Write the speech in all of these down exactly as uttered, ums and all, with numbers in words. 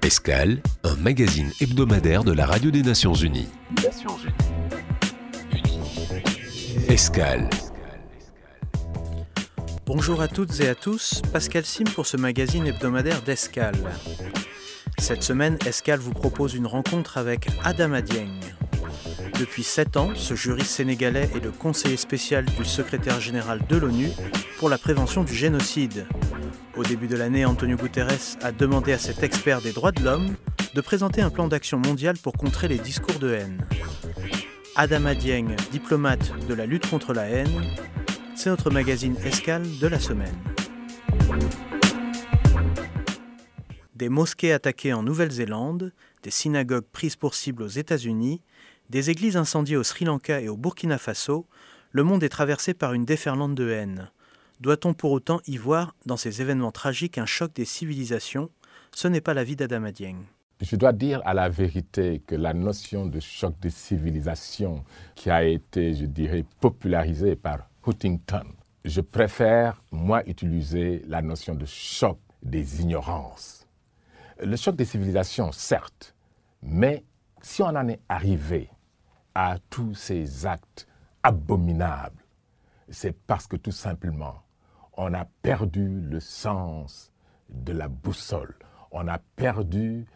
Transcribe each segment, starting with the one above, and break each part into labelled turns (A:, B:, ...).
A: Escale, un magazine hebdomadaire de la Radio des Nations Unies. Nations Unies. Escale.
B: Bonjour à toutes et à tous, Pascal Sim pour ce magazine hebdomadaire d'Escale. Cette semaine, Escale vous propose une rencontre avec Adama Dieng. Depuis sept ans, ce juriste sénégalais est le conseiller spécial du secrétaire général de l'ONU pour la prévention du génocide. Au début de l'année, Antonio Guterres a demandé à cet expert des droits de l'homme de présenter un plan d'action mondial pour contrer les discours de haine. Adama Dieng, diplomate de la lutte contre la haine, c'est notre magazine Escale de la semaine. Des mosquées attaquées en Nouvelle-Zélande, des synagogues prises pour cible aux États-Unis, des églises incendiées au Sri Lanka et au Burkina Faso, le monde est traversé par une déferlante de haine. Doit-on pour autant y voir, dans ces événements tragiques, un choc des civilisations ? Ce n'est pas l'avis d'Adama Dieng.
C: Je dois dire à la vérité que la notion de choc des civilisations qui a été, je dirais, popularisée par Huntington, je préfère, moi, utiliser la notion de choc des ignorances. Le choc des civilisations, certes, mais si on en est arrivé à tous ces actes abominables, c'est parce que tout simplement, on a perdu le sens de la boussole. On a perdu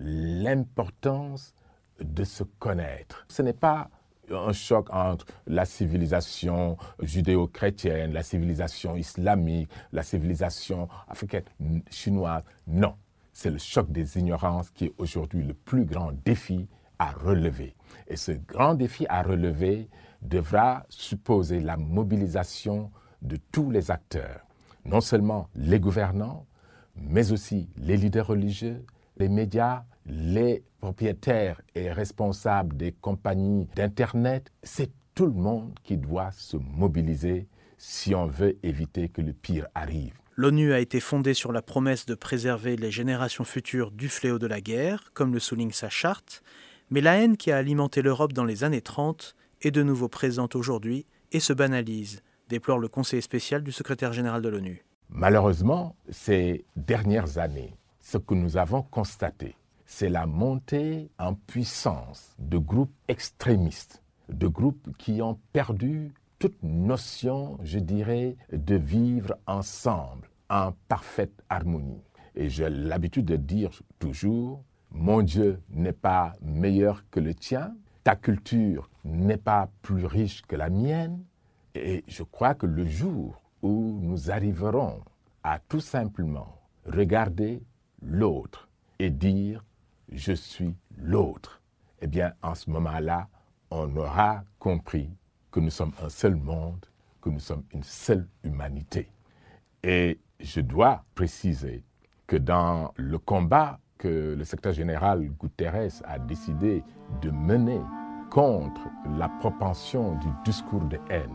C: l'importance de se connaître. Ce n'est pas un choc entre la civilisation judéo-chrétienne, la civilisation islamique, la civilisation africaine, chinoise. Non, c'est le choc des ignorances qui est aujourd'hui le plus grand défi à relever. Et ce grand défi à relever devra supposer la mobilisation de tous les acteurs, non seulement les gouvernants, mais aussi les leaders religieux, les médias, les propriétaires et responsables des compagnies d'Internet. C'est tout le monde qui doit se mobiliser si on veut éviter que le pire arrive.
B: L'ONU a été fondée sur la promesse de préserver les générations futures du fléau de la guerre, comme le souligne sa charte, mais la haine qui a alimenté l'Europe dans les années trente est de nouveau présente aujourd'hui et se banalise, déplore le conseiller spécial du secrétaire général de l'ONU.
C: Malheureusement, ces dernières années, ce que nous avons constaté, c'est la montée en puissance de groupes extrémistes, de groupes qui ont perdu toute notion, je dirais, de vivre ensemble en parfaite harmonie. Et j'ai l'habitude de dire toujours, mon Dieu n'est pas meilleur que le tien, ta culture n'est pas plus riche que la mienne. Et je crois que le jour où nous arriverons à tout simplement regarder l'autre et dire « je suis l'autre », eh bien, en ce moment-là, on aura compris que nous sommes un seul monde, que nous sommes une seule humanité. Et je dois préciser que dans le combat que le secrétaire général Guterres a décidé de mener contre la propension du discours de haine,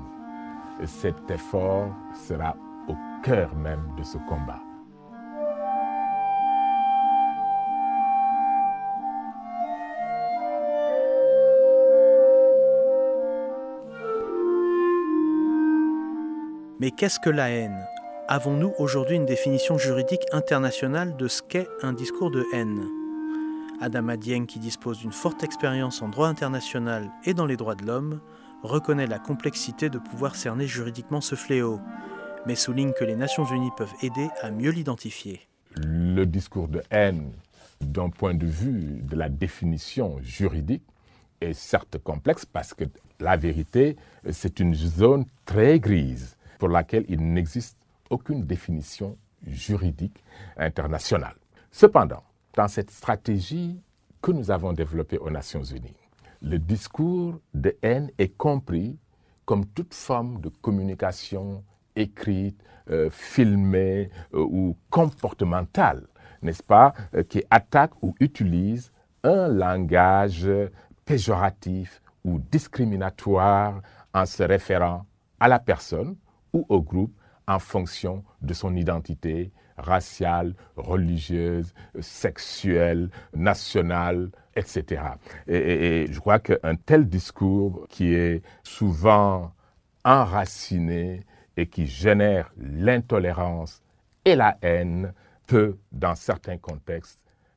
C: cet effort sera au cœur même de ce combat.
B: Mais qu'est-ce que la haine ? Avons-nous aujourd'hui une définition juridique internationale de ce qu'est un discours de haine ? Adama Dieng, qui dispose d'une forte expérience en droit international et dans les droits de l'homme, reconnaît la complexité de pouvoir cerner juridiquement ce fléau, mais souligne que les Nations Unies peuvent aider à mieux l'identifier.
C: Le discours de haine, d'un point de vue de la définition juridique, est certes complexe parce que la vérité, c'est une zone très grise pour laquelle il n'existe aucune définition juridique internationale. Cependant, dans cette stratégie que nous avons développée aux Nations Unies, le discours de haine est compris comme toute forme de communication écrite, euh, filmée euh, ou comportementale, n'est-ce pas, euh, qui attaque ou utilise un langage péjoratif ou discriminatoire en se référant à la personne ou au groupe en fonction de son identité raciale, religieuse, sexuelle, nationale, et cetera. Et, et, et je crois qu'un tel discours qui est souvent enraciné et qui génère l'intolérance et la haine peut, dans certains contextes,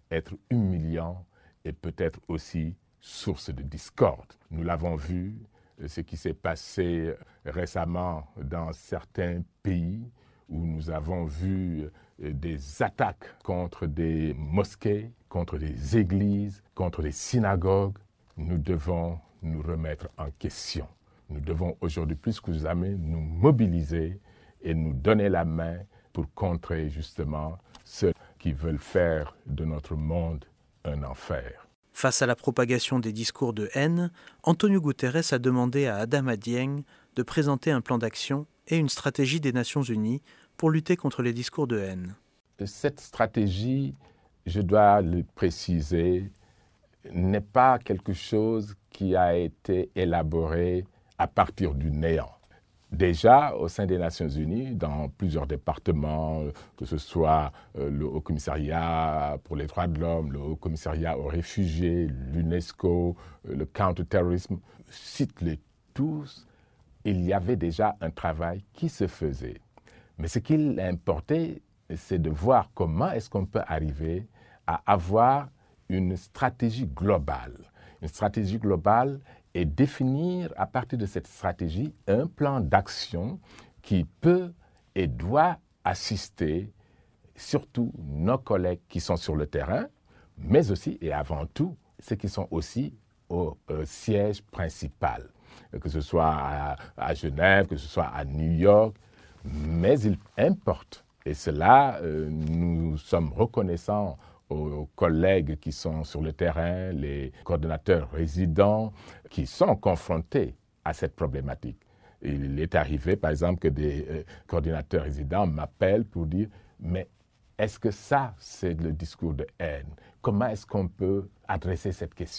C: être humiliant et peut-être aussi source de discorde. Nous l'avons vu, ce qui s'est passé récemment dans certains pays où nous avons vu des attaques contre des mosquées, contre des églises, contre des synagogues. Nous devons nous remettre en question. Nous devons aujourd'hui plus que jamais nous mobiliser et nous donner la main pour contrer justement ceux qui veulent faire de notre monde un enfer.
B: Face à la propagation des discours de haine, Antonio Guterres a demandé à Adama Dieng de présenter un plan d'action et une stratégie des Nations Unies pour lutter contre les discours de haine.
C: Cette stratégie, je dois le préciser, n'est pas quelque chose qui a été élaboré à partir du néant. Déjà, au sein des Nations Unies, dans plusieurs départements, que ce soit le Haut Commissariat pour les droits de l'homme, le Haut Commissariat aux réfugiés, l'UNESCO, le counter-terrorisme, cite-les tous, il y avait déjà un travail qui se faisait. Mais ce qu'il importait, c'est de voir comment est-ce qu'on peut arriver à avoir une stratégie globale. Une stratégie globale et définir à partir de cette stratégie un plan d'action qui peut et doit assister surtout nos collègues qui sont sur le terrain, mais aussi et avant tout ceux qui sont aussi au euh, siège principal, que ce soit à, à Genève, que ce soit à New York, mais il importe, et cela euh, nous sommes reconnaissants aux collègues qui sont sur le terrain, les coordonnateurs résidents qui sont confrontés à cette problématique. Il est arrivé, par exemple, que des euh, coordinateurs résidents m'appellent pour dire « Mais est-ce que ça, c'est le discours de haine? Comment est-ce qu'on peut adresser cette question ?»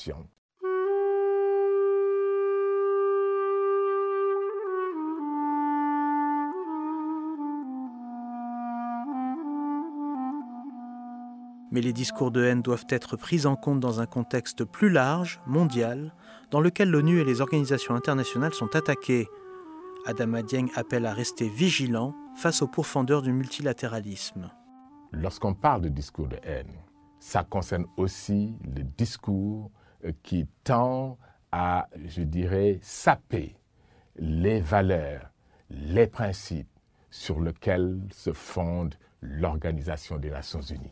B: Mais les discours de haine doivent être pris en compte dans un contexte plus large, mondial, dans lequel l'ONU et les organisations internationales sont attaquées. Adama Dieng appelle à rester vigilant face aux pourfendeurs du multilatéralisme.
C: Lorsqu'on parle de discours de haine, ça concerne aussi le discours qui tend à, je dirais, saper les valeurs, les principes sur lesquels se fonde l'Organisation des Nations Unies.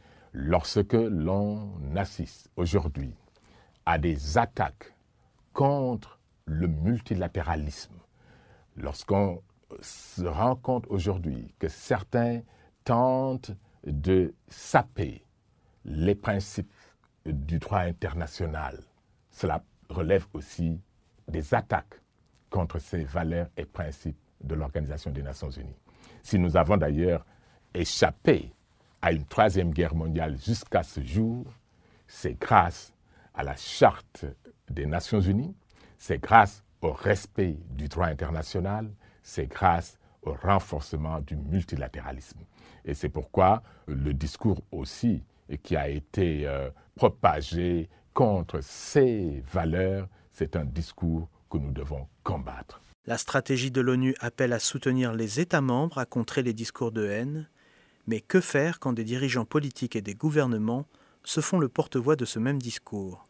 C: Lorsque l'on assiste aujourd'hui à des attaques contre le multilatéralisme, lorsqu'on se rend compte aujourd'hui que certains tentent de saper les principes du droit international, cela relève aussi des attaques contre ces valeurs et principes de l'Organisation des Nations Unies. Si nous avons d'ailleurs échappé à une troisième guerre mondiale jusqu'à ce jour, c'est grâce à la Charte des Nations Unies, c'est grâce au respect du droit international, c'est grâce au renforcement du multilatéralisme. Et c'est pourquoi le discours aussi qui a été euh, propagé contre ces valeurs, c'est un discours que nous devons combattre.
B: La stratégie de l'ONU appelle à soutenir les États membres à contrer les discours de haine. Mais que faire quand des dirigeants politiques et des gouvernements se font le porte-voix de ce même discours?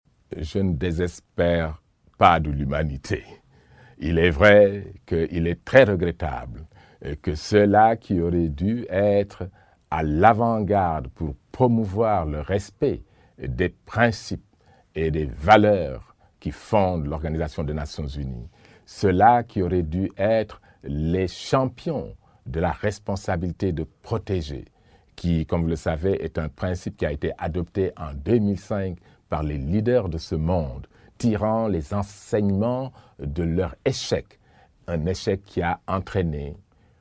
C: Je ne désespère pas de l'humanité. Il est vrai qu'il est très regrettable que ceux-là qui auraient dû être à l'avant-garde pour promouvoir le respect des principes et des valeurs qui fondent l'Organisation des Nations Unies, ceux-là qui auraient dû être les champions de la responsabilité de protéger, qui, comme vous le savez, est un principe qui a été adopté en deux mille cinq par les leaders de ce monde, tirant les enseignements de leur échec, un échec qui a entraîné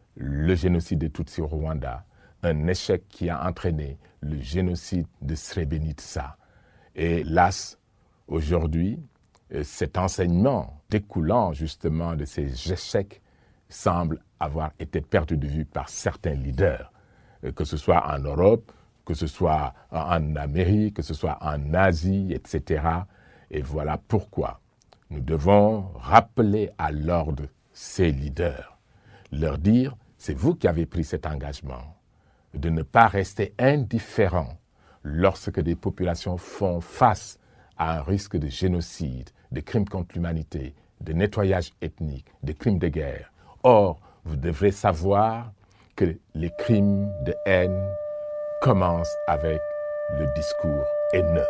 C: le génocide de Tutsi au Rwanda, un échec qui a entraîné le génocide de Srebrenica. Et hélas, aujourd'hui, cet enseignement découlant justement de ces échecs semble avoir été perdu de vue par certains leaders, que ce soit en Europe, que ce soit en Amérique, que ce soit en Asie, et cetera. Et voilà pourquoi nous devons rappeler à l'ordre ces leaders, leur dire, c'est vous qui avez pris cet engagement, de ne pas rester indifférents lorsque des populations font face à un risque de génocide, de crimes contre l'humanité, de nettoyage ethnique, de crimes de guerre. Or, vous devrez savoir que les crimes de haine commencent avec le discours haineux.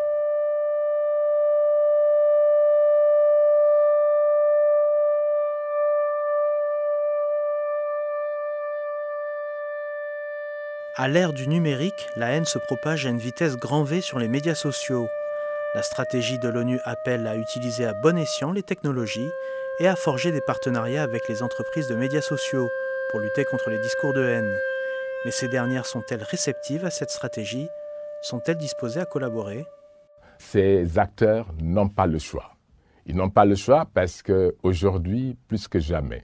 B: À l'ère du numérique, la haine se propage à une vitesse grand V sur les médias sociaux. La stratégie de l'ONU appelle à utiliser à bon escient les technologies et à forger des partenariats avec les entreprises de médias sociaux pour lutter contre les discours de haine. Mais ces dernières sont-elles réceptives à cette stratégie ? Sont-elles disposées à collaborer ?
C: Ces acteurs n'ont pas le choix. Ils n'ont pas le choix parce qu'aujourd'hui, plus que jamais,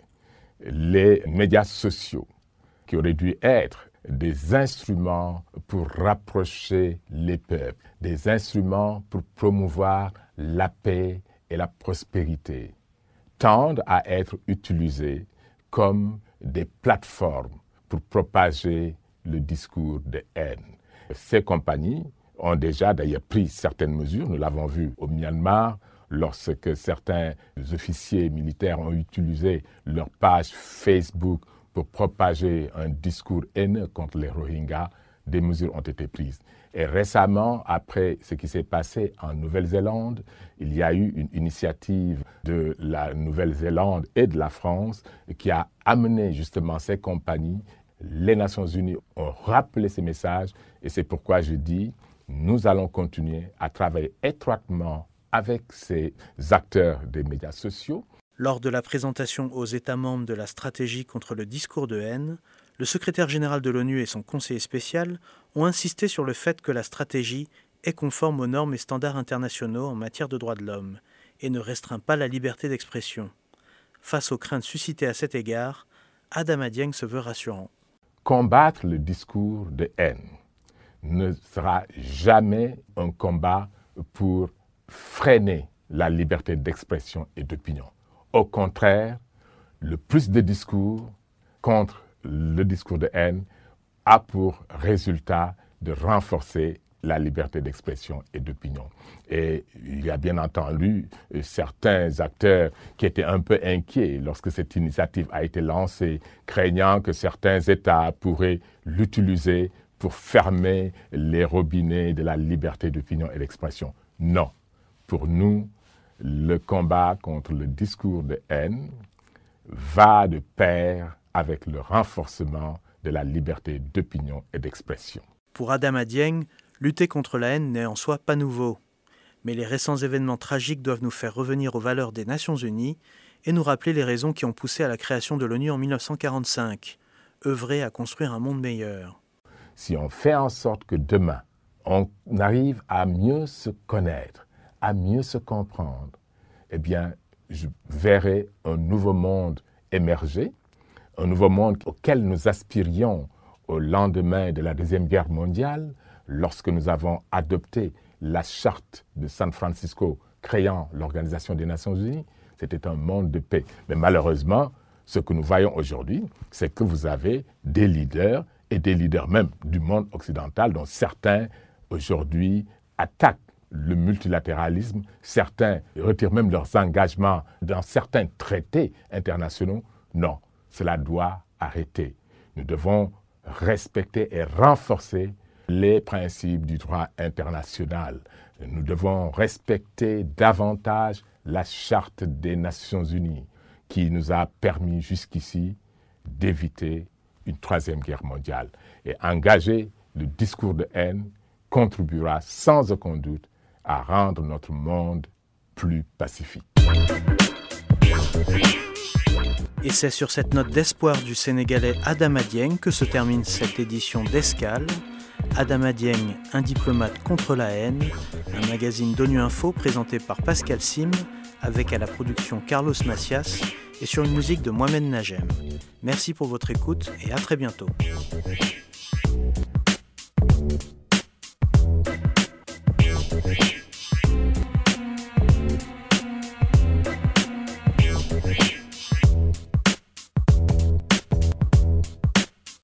C: les médias sociaux, qui auraient dû être des instruments pour rapprocher les peuples, des instruments pour promouvoir la paix et la prospérité, tendent à être utilisés comme des plateformes pour propager le discours de haine. Ces compagnies ont déjà d'ailleurs pris certaines mesures, nous l'avons vu au Myanmar, lorsque certains officiers militaires ont utilisé leur page Facebook pour propager un discours haineux contre les Rohingyas, des mesures ont été prises. Et récemment, après ce qui s'est passé en Nouvelle-Zélande, il y a eu une initiative de la Nouvelle-Zélande et de la France qui a amené justement ces compagnies. Les Nations Unies ont rappelé ces messages et c'est pourquoi je dis, nous allons continuer à travailler étroitement avec ces acteurs des médias sociaux.
B: Lors de la présentation aux États membres de la stratégie contre le discours de haine, le secrétaire général de l'ONU et son conseiller spécial ont insisté sur le fait que la stratégie est conforme aux normes et standards internationaux en matière de droits de l'homme et ne restreint pas la liberté d'expression. Face aux craintes suscitées à cet égard, Adama Dieng se veut rassurant.
C: Combattre le discours de haine ne sera jamais un combat pour freiner la liberté d'expression et d'opinion. Au contraire, le plus de discours contre le discours de haine a pour résultat de renforcer la liberté d'expression et d'opinion. Et il y a bien entendu certains acteurs qui étaient un peu inquiets lorsque cette initiative a été lancée, craignant que certains États pourraient l'utiliser pour fermer les robinets de la liberté d'opinion et d'expression. Non. Pour nous, le combat contre le discours de haine va de pair avec le renforcement de la liberté d'opinion et d'expression.
B: Pour Adama Dieng, lutter contre la haine n'est en soi pas nouveau. Mais les récents événements tragiques doivent nous faire revenir aux valeurs des Nations Unies et nous rappeler les raisons qui ont poussé à la création de l'ONU en mille neuf cent quarante-cinq, œuvrer à construire un monde meilleur.
C: Si on fait en sorte que demain, on arrive à mieux se connaître, à mieux se comprendre, eh bien, je verrai un nouveau monde émerger, un nouveau monde auquel nous aspirions au lendemain de la Deuxième Guerre mondiale, lorsque nous avons adopté la charte de San Francisco créant l'Organisation des Nations Unies. C'était un monde de paix. Mais malheureusement, ce que nous voyons aujourd'hui, c'est que vous avez des leaders et des leaders même du monde occidental dont certains aujourd'hui attaquent le multilatéralisme, certains retirent même leurs engagements dans certains traités internationaux. Non, cela doit arrêter. Nous devons respecter et renforcer les principes du droit international. Nous devons respecter davantage la Charte des Nations Unies qui nous a permis jusqu'ici d'éviter une troisième guerre mondiale. Et engager le discours de haine contribuera sans aucun doute à rendre notre monde plus pacifique.
B: Et c'est sur cette note d'espoir du Sénégalais Adama Dieng que se termine cette édition d'Escale. Adama Dieng, un diplomate contre la haine, un magazine d'ONU Info présenté par Pascal Sim, avec à la production Carlos Macias et sur une musique de Mohamed Najem. Merci pour votre écoute et à très bientôt.